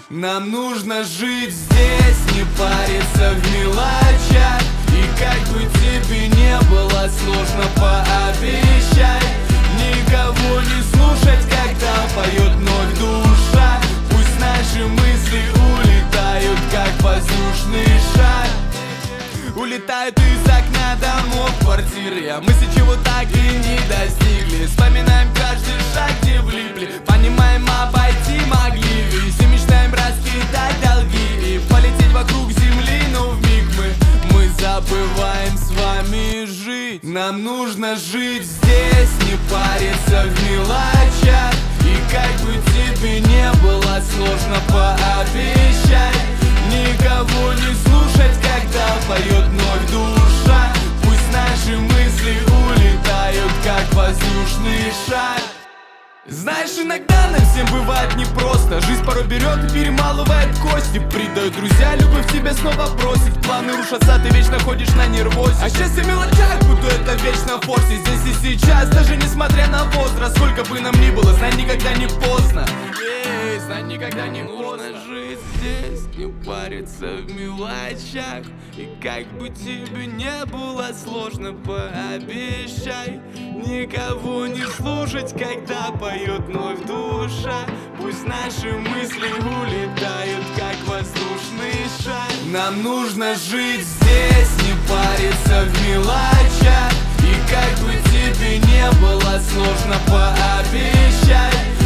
Нам нужно жить здесь, не париться в мелочах. И как бы тебе не было сложно, пообещай никого не слушать, когда поет вновь душа. Пусть наши мысли улетают, как воздушный шар. Улетают из окна домов, квартиры, а мысли чего так и не достигли. Вспоминаем каждый шаг, где влипли, понимаем, обойти могли. Все мечтаем раскидать долги и полететь вокруг земли, но вмиг мы забываем с вами жить. Нам нужно жить здесь, не париться в мелочах. И как бы тебе не было сложно, пообещай никого не слушать, когда поет вновь душа. Пусть наши мысли улетают, как воздушный шар. Знаешь, иногда нам всем бывает непросто. Жизнь порой берет и перемалывает кости. Предают друзья, любовь тебя снова бросит. Планы рушатся, ты вечно ходишь на нервозе. А счастье в мелочах, будто это вечно в форсе. Здесь и сейчас, даже несмотря на возраст. Сколько бы нам ни было, знай, никогда не поздно. Знай, никогда не поздно. Жить здесь, не париться в мелочах. И как бы тебе не было сложно, пообещай никого не слушать, когда поет вновь душа. Пусть наши мысли улетают, как воздушный шар. Нам нужно жить здесь, не париться в мелочах. И как бы тебе не было сложно, пообещай